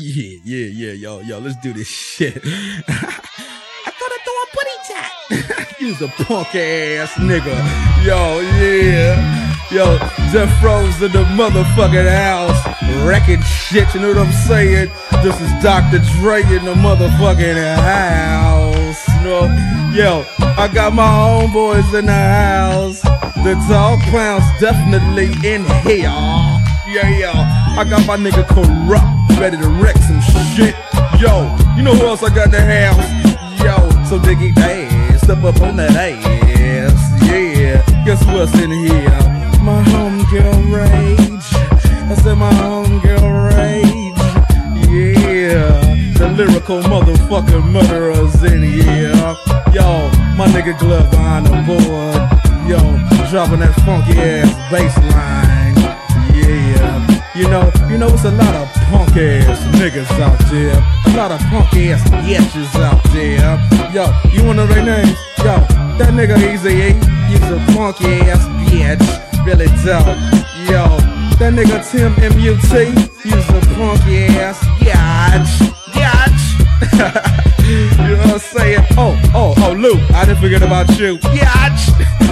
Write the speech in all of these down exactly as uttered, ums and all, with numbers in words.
Yeah, yeah, yeah, yo, yo, let's do this shit. I thought I threw a booty chat. You's a punk ass nigga. Yo, yeah. Yo, Jeff Rose in the motherfucking house. Wrecking shit, you know what I'm saying? This is Doctor Dre in the motherfucking house. You know? Yo, I got my homeboys in the house. The dog clowns definitely in here. Yeah, yo, I got my nigga Corrupt, ready to wreck some shit. Yo, you know who else I got in the house? Yo, so diggy ass, step up on that ass. Yeah, guess what's in here? My homegirl Rage. I said my homegirl Rage. Yeah, the lyrical motherfucking murderers in here. Yo, my nigga Glove on the board. Yo, dropping that funky ass bass line. Yeah. You know, you know it's a lot of punk ass niggas out there. A lot of punk ass bitches out there. Yo, you wanna know their names? Yo, that nigga Easy E, he's a punk ass bitch. Really dope. Yo, that nigga Tim M U T, he's a punk ass bitch. Bitch. You know what I'm saying? Oh, oh, oh, Lou, I didn't forget about you. Bitch.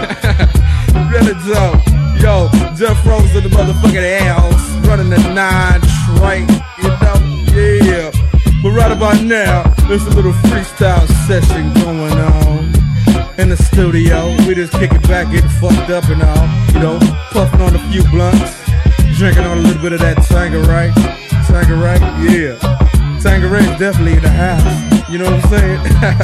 Really dope. Yo, Jeff Rose in the motherfucking house, running the nine train, you know, yeah. But right about now, there's a little freestyle session going on in the studio. We just kick it back, getting fucked up and all, you know, puffing on a few blunts, drinking on a little bit of that Tanqueray, Tanqueray, yeah. Tanqueray's definitely in the house, you know what I'm saying?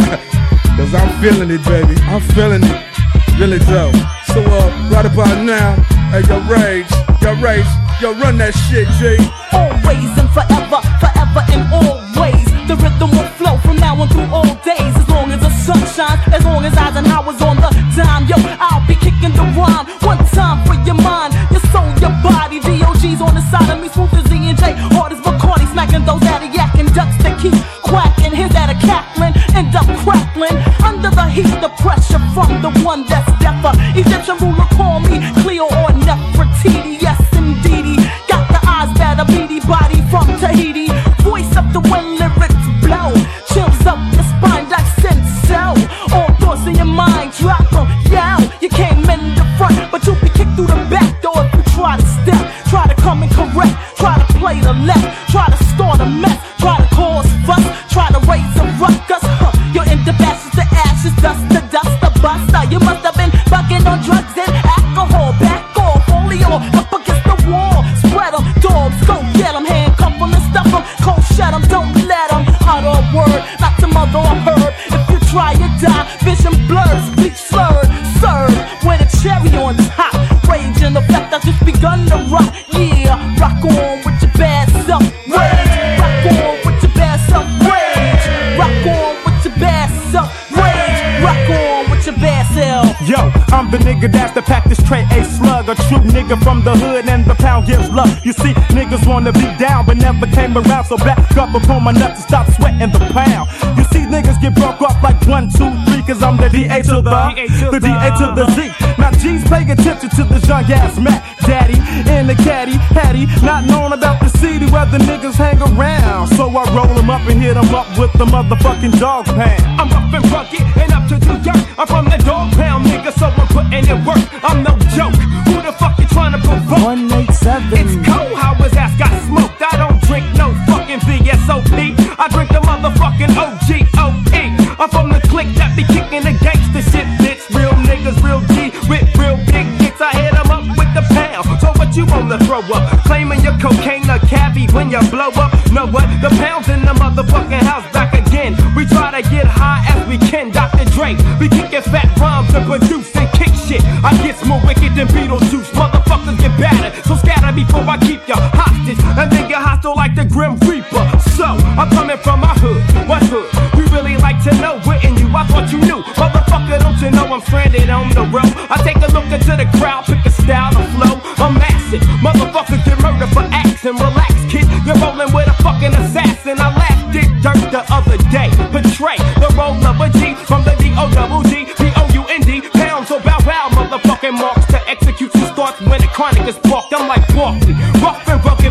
Cause I'm feeling it, baby, I'm feeling it, really dope. So uh, right about now, hey, yo, Rage, yo, Rage, yo, run that shit, G. Always and forever, forever and always. The rhythm will flow from now on through all days. As long as the sun shines, as long as Eisenhower's on the dime. Yo, I'll be kicking the rhyme. One time for your mind, your soul, your body. D O G's on the side of me, smooth as Z and J. Hard as Bacardi, smacking those Adiac and ducks that keep quacking. Here's that a cackling, end up crackling. Under the heat, the pressure from the one that's deafer. Egyptian ruler call me Cleo or Nefertiti. Yes, indeedy. Got the eyes that a beady body from Tahiti. Voice up the when lyrics blow. Chills up your spine, that sense so. All thoughts in your mind, drop them, yow. You came in the front, but you'll be kicked through the back door if you try to step. Try to come in correct, try to play the left. Try to start a mess, try to cause fuss. Try to raise a ruckus, huh. You're in the ashes to ashes, dust to dust, the buster. You must have been bugging on drugs and alcohol. Back off, only on up against the wall. Spread them, dogs, go get them. Handcuff them and stuff them, cold shut them, don't let them utter a word, not to mother or herb. If you try, you die, vision blurs, speech slurred, served with a cherry on top. Rage in effect, I just begun to rock. Yeah, rock on with your bad self. Rage, rock on with your bad self. Rage, rock on with your bad self. Rage, rock on with your bad self. Yo, I'm the nigga that's to pack this tray a slug. A true nigga from the hood and the pound gives love. You see, niggas wanna be down but never came around. So back up upon my nuts and stop sweating the pound. You see niggas get broke up like one, two, three. Cause I'm the D A to the, the D A to the Z. Now G's pay attention to this young ass Mac Daddy in the caddy, Hattie. Not knowing about the city where the niggas hang around. So I roll them up and hit them up with the motherfucking dog pound. I'm up and rugged and up to the dirt. I'm from the dog pound, nigga, so I'm putting in work. I'm no joke. Who the fuck you trying to provoke? one eight seven. It's cold how his ass got smoked. I don't drink no fucking V S O P. I drink the motherfucking O G O E. I'm from the clique that be kicking the gangster shit, bitch. Real niggas, real G with real big dicks. I hit them up with the pound. So what you wanna throw up? Claiming your cocaine a cabbie when you blow up? Know what? The pound's in the motherfucking house back again. We try to get high as we can, Doctor Dre. We kicking fat rhymes to produce and kick shit. I get more wicked than Beetlejuice. Motherfuckers get battered, so scatter before I keep you hostage. And then get hostile like the Grim Reaper. So I'm coming from my hood. What hood? We really like to know where in you. I thought you knew, motherfucker. Don't you know I'm stranded on the road? I take a look into the crowd, pick a style to flow. I'm massive. Motherfuckers get murdered for action. Relax, kid. You're rolling with a fucking assassin. I laughed it dirt the other day. Betray the role of a G from the D O double G P O U N D. Pound so bow wow, motherfucking marks to execute. Who starts when the chronic is sparked? I'm like Barkley, rough and rugged.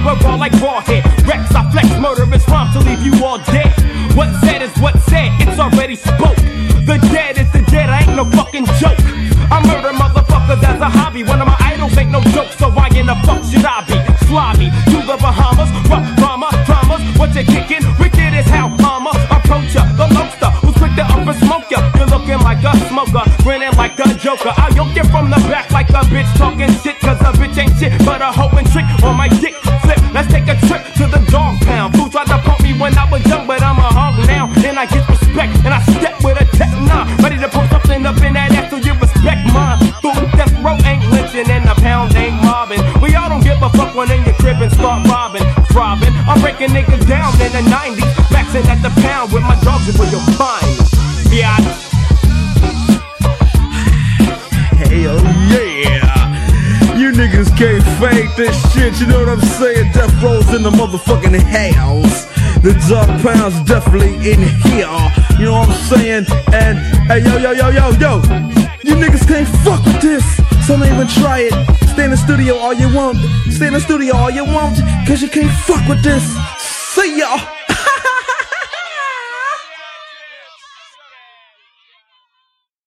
but raw like raw head. Rex, I flex murderous rhymes to leave you all dead. What's said is what's said, it's already spoke. The dead is the dead, I ain't no fucking joke. I murder motherfuckers as a hobby. One of my idols ain't no joke, so why in the fuck should I be? Fly me to the Bahamas, rough drama, dramas. What you kicking? Wicked is how I'ma approach ya. The lobster who's quick to up and smoke ya. You're looking like a smoker, grinning like a joker. I'll yoke you from the back like a bitch talking shit. Cause a bitch ain't shit but a hoe and trick on my dick. Flip, let's take a trip to the dog pound. Fools tried to pump me when I was young, but I'm a hog now. And I get respect, and I step with a tech nine. Ready to put something up in that ass so you respect mine. Fool, death row ain't lynching and the pound ain't mobbing. We all don't give a fuck when in your crib and start robbing. Throbbing, I'm breaking niggas down in the nineties. Maxing at the pound with my dogs and where you'll find me. Yeah. Hell yeah. You niggas can't fake this shit, you know what I'm saying? Death Row's in the motherfucking house. The Dog Pound's definitely in here, you know what I'm saying? And, hey, yo, yo, yo, yo, yo, you niggas can't fuck with this, so don't even try it. Stay in the studio all you want, stay in the studio all you want, cause you can't fuck with this. See ya!